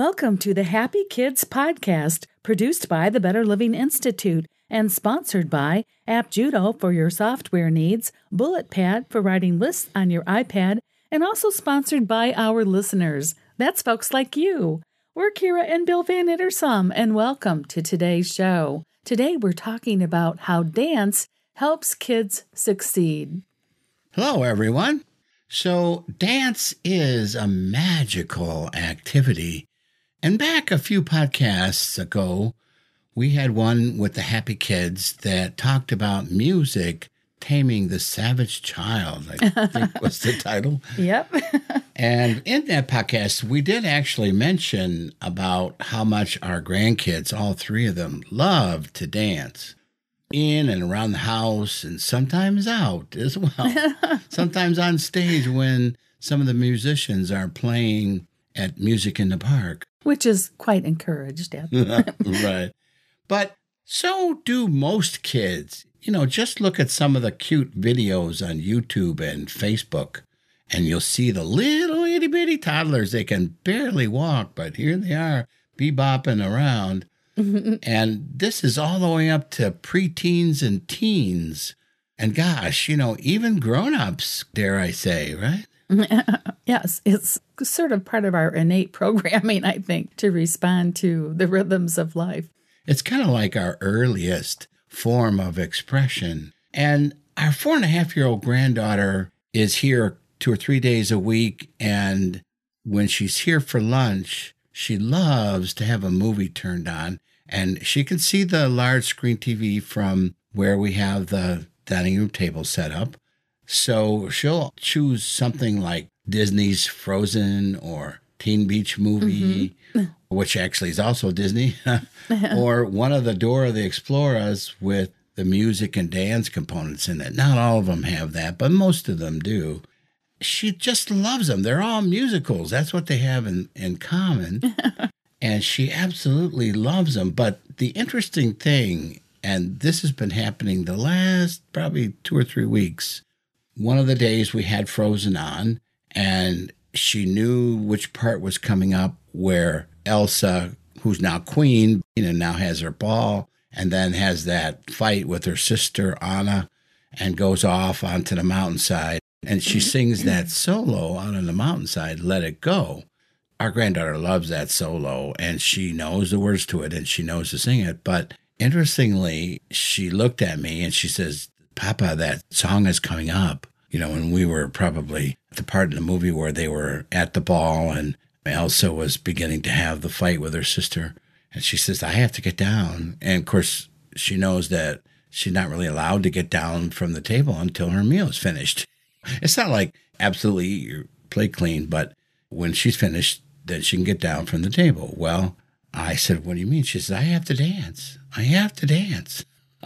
Welcome to the Happy Kids Podcast, produced by the Better Living Institute and sponsored by App Judo for your software needs, BulletPad for writing lists on your iPad, and also sponsored by our listeners. That's folks like you. We're Kira and Bill Van Ittersum, and welcome to today's show. Today we're talking about how dance helps kids succeed. Hello, everyone. So, dance is a magical activity. And back a few podcasts ago, we had one with the Happy Kids that talked about music taming the savage child, I think was the title. Yep. And in that podcast, we did actually mention about how much our grandkids, all three of them, love to dance in and around the house and sometimes out as well. Sometimes on stage when some of the musicians are playing at Music in the Park. Which is quite encouraged. Right. But so do most kids. You know, just look at some of the cute videos on YouTube and Facebook, and you'll see the little itty-bitty toddlers. They can barely walk, but here they are, bebopping around. And this is all the way up to preteens and teens. And gosh, you know, even grown-ups, dare I say, right? Yes, it's sort of part of our innate programming, I think, to respond to the rhythms of life. It's kind of like our earliest form of expression. And our 4.5-year-old granddaughter is here 2 or 3 days a week. And when she's here for lunch, she loves to have a movie turned on. And she can see the large screen TV from where we have the dining room table set up. So she'll choose something like Disney's Frozen or Teen Beach Movie, which actually is also Disney, or one of the Dora the Explorers with the music and dance components in it. Not all of them have that, but most of them do. She just loves them. They're all musicals. That's what they have in common. And she absolutely loves them. But the interesting thing, and this has been happening the last probably 2 or 3 weeks, one of the days we had Frozen on, and she knew which part was coming up where Elsa, who's now queen, now has her ball, and then has that fight with her sister Anna and goes off onto the mountainside. And she sings that solo out on the mountainside, Let It Go. Our granddaughter loves that solo, and she knows the words to it, and she knows to sing it. But interestingly, she looked at me and she says, Papa, that song is coming up. And we were probably at the part in the movie where they were at the ball and Elsa was beginning to have the fight with her sister. And she says, I have to get down. And of course, she knows that she's not really allowed to get down from the table until her meal is finished. It's not like absolutely eat your plate clean, but when she's finished, then she can get down from the table. Well, I said, what do you mean? She says, I have to dance. I have to dance.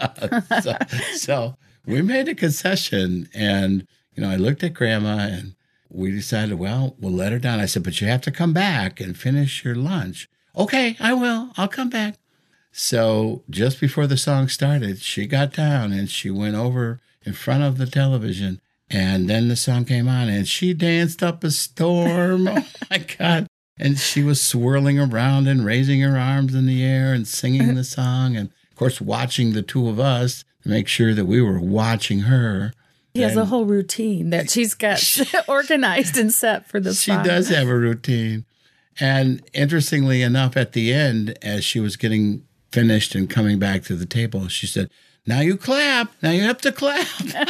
So we made a concession, and, I looked at Grandma, and we decided, well, we'll let her down. I said, but you have to come back and finish your lunch. Okay, I will. I'll come back. So just before the song started, she got down, and she went over in front of the television, and then the song came on, and she danced up a storm. Oh, my God. And she was swirling around and raising her arms in the air and singing the song, and, of course, watching the two of us to make sure that we were watching her. She has a whole routine that she's got organized and set for the song. She does have a routine. And interestingly enough, at the end, as she was getting finished and coming back to the table, she said, now you clap. Now you have to clap.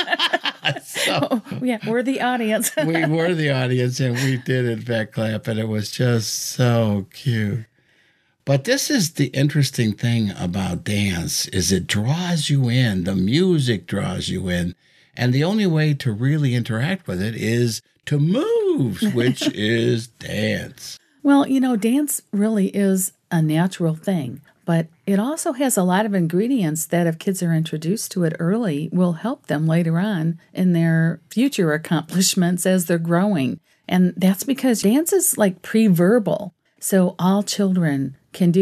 We're the audience. We were the audience, and we did, in fact, clap, and it was just so cute. But this is the interesting thing about dance, is it draws you in. The music draws you in. And the only way to really interact with it is to move, which is dance. Well, dance really is a natural thing, but it also has a lot of ingredients that if kids are introduced to it early will help them later on in their future accomplishments as they're growing. And that's because dance is like pre-verbal. So all children can do it.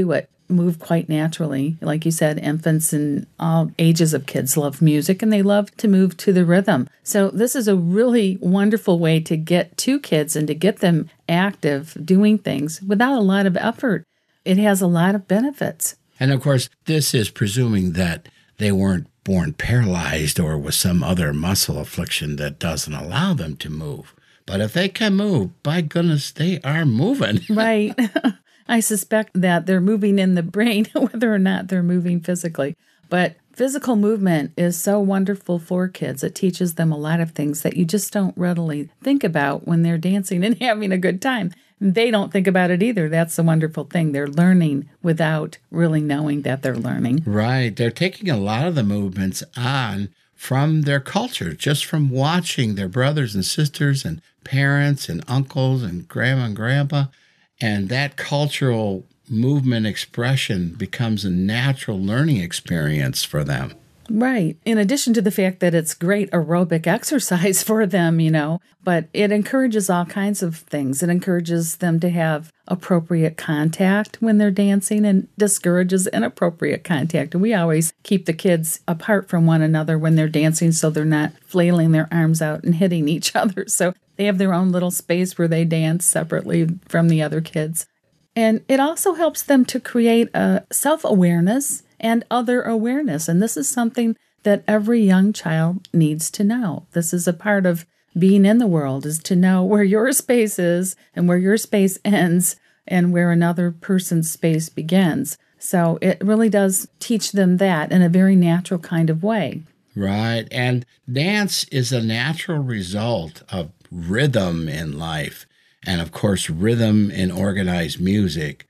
move quite naturally. Like you said, infants and all ages of kids love music and they love to move to the rhythm. So this is a really wonderful way to get to kids and to get them active doing things without a lot of effort. It has a lot of benefits. And of course, this is presuming that they weren't born paralyzed or with some other muscle affliction that doesn't allow them to move. But if they can move, by goodness, they are moving. Right. I suspect that they're moving in the brain, whether or not they're moving physically. But physical movement is so wonderful for kids. It teaches them a lot of things that you just don't readily think about when they're dancing and having a good time. They don't think about it either. That's the wonderful thing. They're learning without really knowing that they're learning. Right. They're taking a lot of the movements on from their culture, just from watching their brothers and sisters and parents and uncles and grandma and grandpa. And that cultural movement expression becomes a natural learning experience for them. Right. In addition to the fact that it's great aerobic exercise for them, but it encourages all kinds of things. It encourages them to have appropriate contact when they're dancing and discourages inappropriate contact. And we always keep the kids apart from one another when they're dancing so they're not flailing their arms out and hitting each other. So they have their own little space where they dance separately from the other kids. And it also helps them to create a self-awareness and other awareness. And this is something that every young child needs to know. This is a part of being in the world, is to know where your space is and where your space ends and where another person's space begins. So it really does teach them that in a very natural kind of way. Right. And dance is a natural result of rhythm in life. And of course, rhythm in organized music.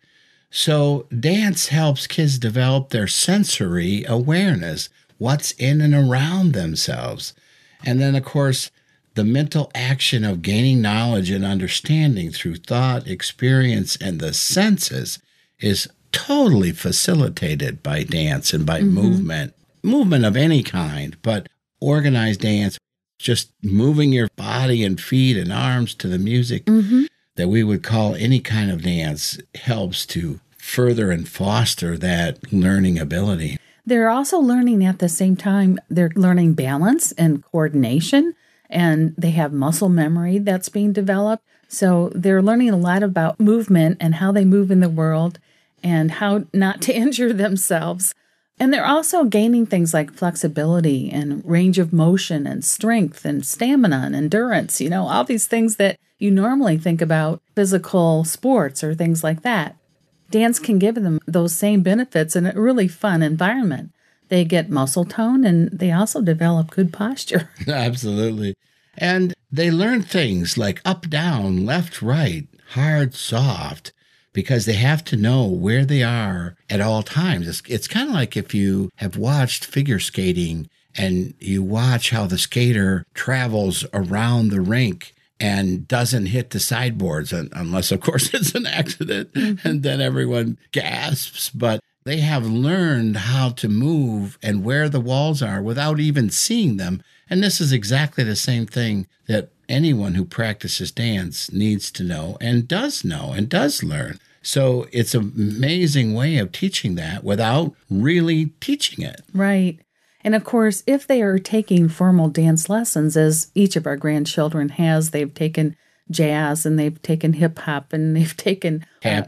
So dance helps kids develop their sensory awareness, what's in and around themselves. And then, of course, the mental action of gaining knowledge and understanding through thought, experience, and the senses is totally facilitated by dance and by movement of any kind, but organized dance, just moving your body and feet and arms to the music that we would call any kind of dance helps to further and foster that learning ability. They're also learning at the same time, they're learning balance and coordination, and they have muscle memory that's being developed. So they're learning a lot about movement and how they move in the world and how not to injure themselves. And they're also gaining things like flexibility and range of motion and strength and stamina and endurance, all these things that you normally think about physical sports or things like that. Dance can give them those same benefits in a really fun environment. They get muscle tone and they also develop good posture. Absolutely. And they learn things like up, down, left, right, hard, soft, because they have to know where they are at all times. It's kind of like if you have watched figure skating and you watch how the skater travels around the rink and doesn't hit the sideboards, unless, of course, it's an accident, and then everyone gasps. But they have learned how to move and where the walls are without even seeing them. And this is exactly the same thing that anyone who practices dance needs to know and does learn. So it's an amazing way of teaching that without really teaching it. Right. And of course, if they are taking formal dance lessons, as each of our grandchildren has, they've taken jazz and they've taken hip hop and they've taken tap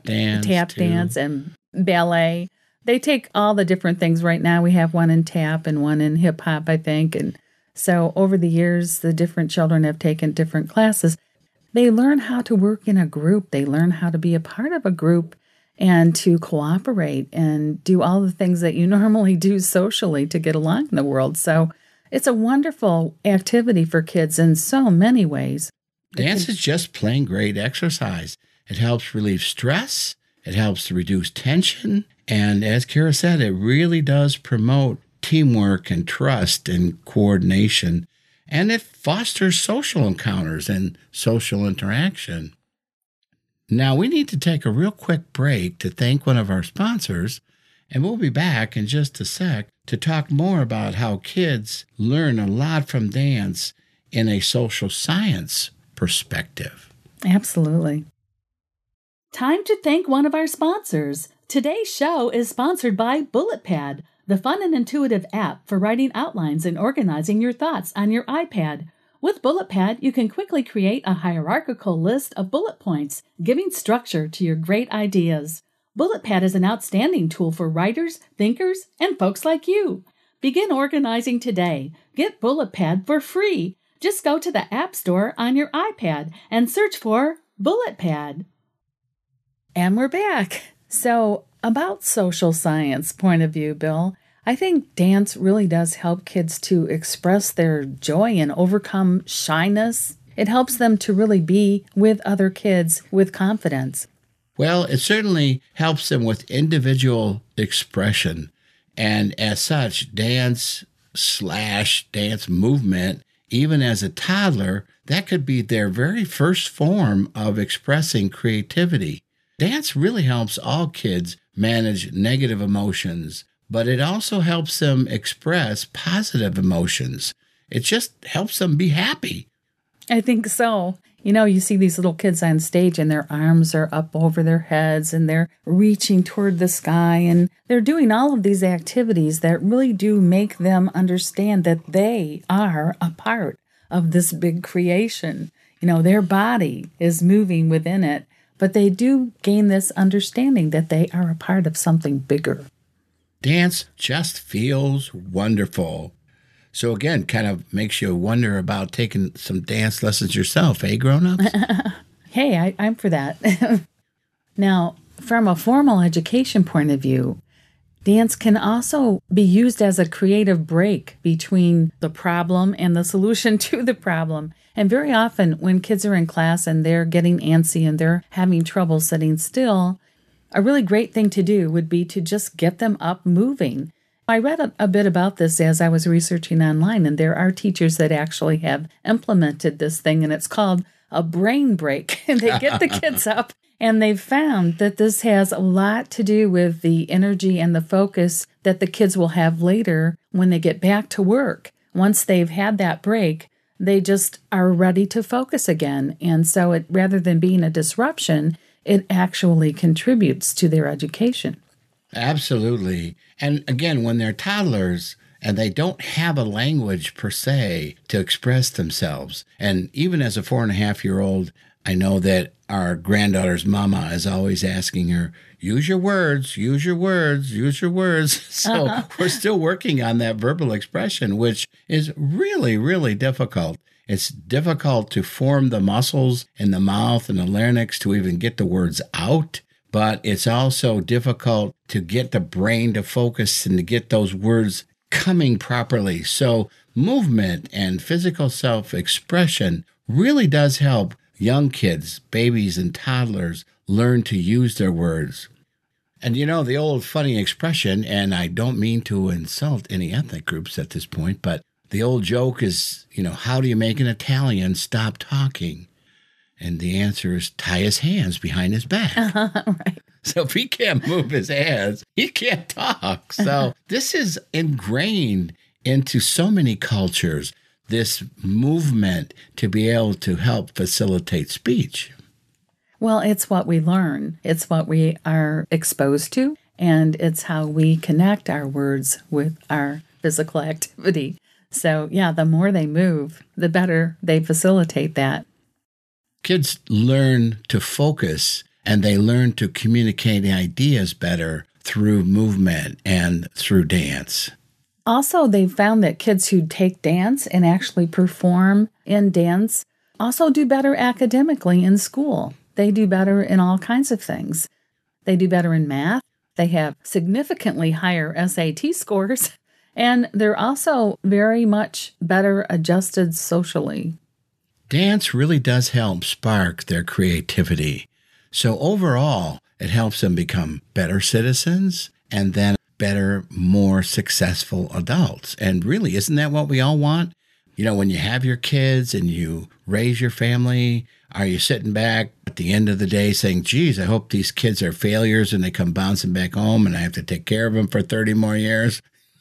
dance and ballet. They take all the different things. Right now we have one in tap and one in hip hop, I think. And so over the years, the different children have taken different classes. They learn how to work in a group. They learn how to be a part of a group and to cooperate and do all the things that you normally do socially to get along in the world. So it's a wonderful activity for kids in so many ways. Dance is just plain great exercise. It helps relieve stress. It helps to reduce tension. And as Kara said, it really does promote teamwork and trust and coordination. And it fosters social encounters and social interaction. Now, we need to take a real quick break to thank one of our sponsors, and we'll be back in just a sec to talk more about how kids learn a lot from dance in a social science perspective. Absolutely. Time to thank one of our sponsors. Today's show is sponsored by BulletPad, the fun and intuitive app for writing outlines and organizing your thoughts on your iPad. With BulletPad, you can quickly create a hierarchical list of bullet points, giving structure to your great ideas. BulletPad is an outstanding tool for writers, thinkers, and folks like you. Begin organizing today. Get BulletPad for free. Just go to the App Store on your iPad and search for BulletPad. And we're back. So, about social science point of view, Bill, I think dance really does help kids to express their joy and overcome shyness. It helps them to really be with other kids with confidence. Well, it certainly helps them with individual expression. And as such, dance/dance movement, even as a toddler, that could be their very first form of expressing creativity. Dance really helps all kids manage negative emotions, but it also helps them express positive emotions. It just helps them be happy. I think so. You know, you see these little kids on stage and their arms are up over their heads and they're reaching toward the sky and they're doing all of these activities that really do make them understand that they are a part of this big creation. You know, their body is moving within it, but they do gain this understanding that they are a part of something bigger. Dance just feels wonderful. So again, kind of makes you wonder about taking some dance lessons yourself, eh, grown-ups? Hey, I'm for that. Now, from a formal education point of view, dance can also be used as a creative break between the problem and the solution to the problem. And very often when kids are in class and they're getting antsy and they're having trouble sitting still, a really great thing to do would be to just get them up moving. I read a bit about this as I was researching online, and there are teachers that actually have implemented this thing, and it's called a brain break. And they get the kids up, and they've found that this has a lot to do with the energy and the focus that the kids will have later when they get back to work. Once they've had that break, they just are ready to focus again. And so rather than being a disruption, it actually contributes to their education. Absolutely. And again, when they're toddlers and they don't have a language per se to express themselves, and even as a 4.5-year-old, I know that our granddaughter's mama is always asking her, use your words, use your words, use your words. So we're still working on that verbal expression, which is really, really difficult. It's difficult to form the muscles in the mouth and the larynx to even get the words out, but it's also difficult to get the brain to focus and to get those words coming properly. So movement and physical self-expression really does help young kids, babies and toddlers, learn to use their words. And you know, the old funny expression, and I don't mean to insult any ethnic groups at this point, but the old joke is, you know, how do you make an Italian stop talking? And the answer is tie his hands behind his back. Right. So if he can't move his hands, he can't talk. So this is ingrained into so many cultures, this movement to be able to help facilitate speech. Well, it's what we learn. It's what we are exposed to, and it's how we connect our words with our physical activity. So, yeah, the more they move, the better they facilitate that. Kids learn to focus and they learn to communicate ideas better through movement and through dance. Also, they've found that kids who take dance and actually perform in dance also do better academically in school. They do better in all kinds of things. They do better in math. They have significantly higher SAT scores, and they're also very much better adjusted socially. Dance really does help spark their creativity. So overall, it helps them become better citizens and then better, more successful adults. And really, isn't that what we all want? You know, when you have your kids and you raise your family, are you sitting back at the end of the day saying, geez, I hope these kids are failures and they come bouncing back home and I have to take care of them for 30 more years?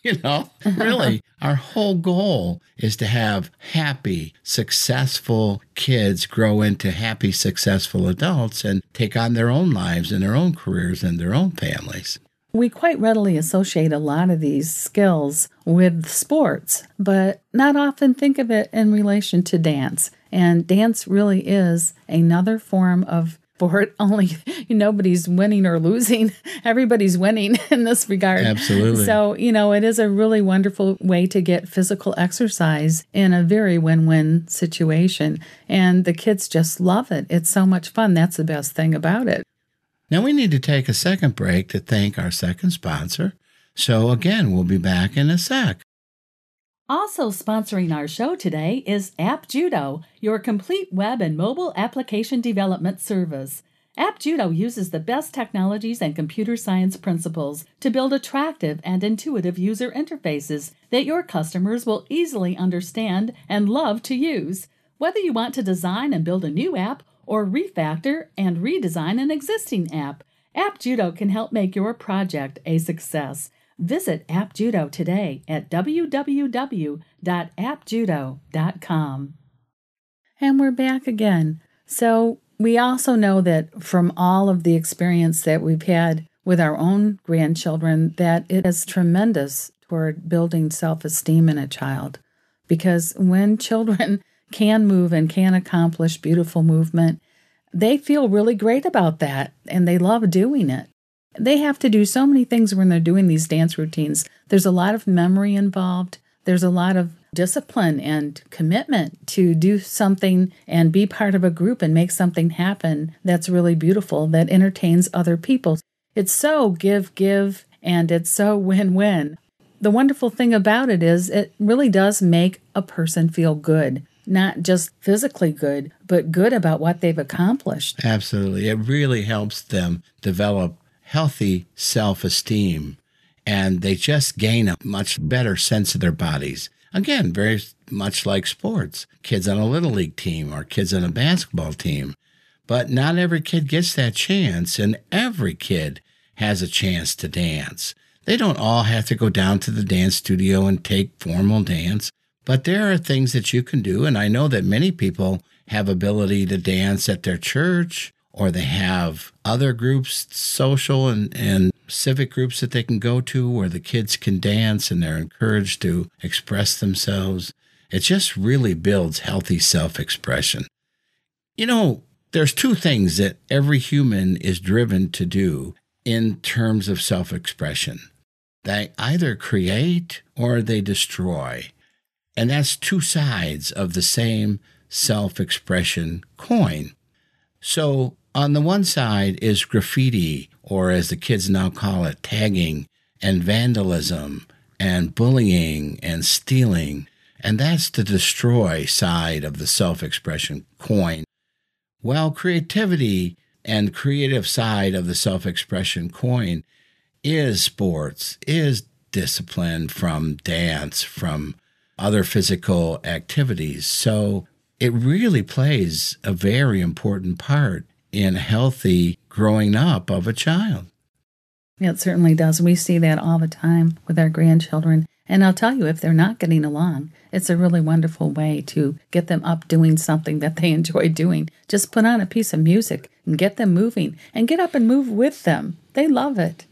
Really, our whole goal is to have happy, successful kids grow into happy, successful adults and take on their own lives and their own careers and their own families. We quite readily associate a lot of these skills with sports, but not often think of it in relation to dance. And dance really is another form of sport, only nobody's winning or losing. Everybody's winning in this regard. Absolutely. So, it is a really wonderful way to get physical exercise in a very win-win situation. And the kids just love it. It's so much fun. That's the best thing about it. Now we need to take a second break to thank our second sponsor. So again, we'll be back in a sec. Also sponsoring our show today is App Judo, your complete web and mobile application development service. App Judo uses the best technologies and computer science principles to build attractive and intuitive user interfaces that your customers will easily understand and love to use. Whether you want to design and build a new app or refactor and redesign an existing app, App Judo can help make your project a success. Visit App Judo today at www.appjudo.com. And we're back again. So we also know that from all of the experience that we've had with our own grandchildren, that it is tremendous toward building self-esteem in a child. Because when children can move and can accomplish beautiful movement, they feel really great about that, and they love doing it. They have to do so many things when they're doing these dance routines. There's a lot of memory involved. There's a lot of discipline and commitment to do something and be part of a group and make something happen that's really beautiful, that entertains other people. It's so give, and it's so win-win. The wonderful thing about it is it really does make a person feel good. Not just physically good, but good about what they've accomplished. Absolutely. It really helps them develop healthy self-esteem, and they just gain a much better sense of their bodies. Again, very much like sports. Kids on a little league team or kids on a basketball team. But not every kid gets that chance, and every kid has a chance to dance. They don't all have to go down to the dance studio and take formal dance. But there are things that you can do, and I know that many people have ability to dance at their church, or they have other groups, social and civic groups that they can go to where the kids can dance and they're encouraged to express themselves. It just really builds healthy self-expression. There's two things that every human is driven to do in terms of self-expression. They either create or they destroy. And that's two sides of the same self-expression coin. So on the one side is graffiti, or as the kids now call it, tagging and vandalism and bullying and stealing. And that's the destroy side of the self-expression coin. Well, creativity and creative side of the self-expression coin is sports, is discipline from dance, from other physical activities. So it really plays a very important part in healthy growing up of a child. It certainly does. We see that all the time with our grandchildren. And I'll tell you, if they're not getting along, it's a really wonderful way to get them up doing something that they enjoy doing. Just put on a piece of music and get them moving and get up and move with them. They love it.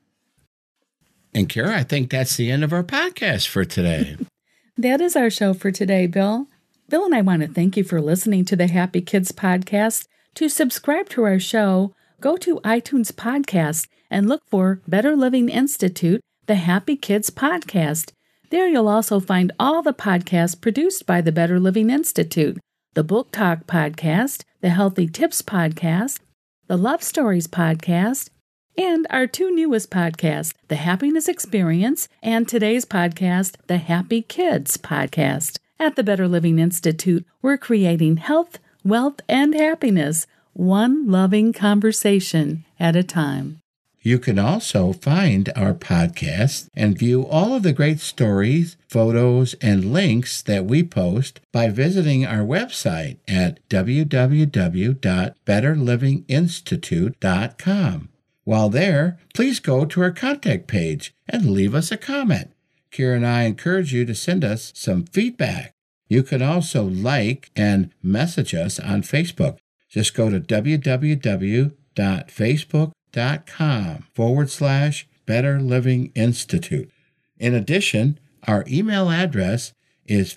And Kara, I think that's the end of our podcast for today. That is our show for today, Bill. Bill and I want to thank you for listening to the Happy Kids Podcast. To subscribe to our show, go to iTunes Podcast and look for Better Living Institute, the Happy Kids Podcast. There you'll also find all the podcasts produced by the Better Living Institute, the Book Talk Podcast, the Healthy Tips Podcast, the Love Stories Podcast, and our two newest podcasts, The Happiness Experience, and today's podcast, The Happy Kids Podcast. At the Better Living Institute, we're creating health, wealth, and happiness, one loving conversation at a time. You can also find our podcast and view all of the great stories, photos, and links that we post by visiting our website at www.betterlivinginstitute.com. While there, please go to our contact page and leave us a comment. Kira and I encourage you to send us some feedback. You can also like and message us on Facebook. Just go to www.facebook.com/Better Living Institute. In addition, our email address is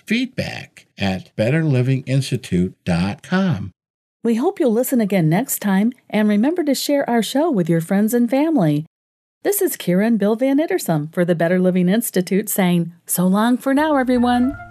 feedback@betterlivinginstitute.com. We hope you'll listen again next time, and remember to share our show with your friends and family. This is Kira and Bill Van Ittersum for the Better Living Institute saying, so long for now, everyone.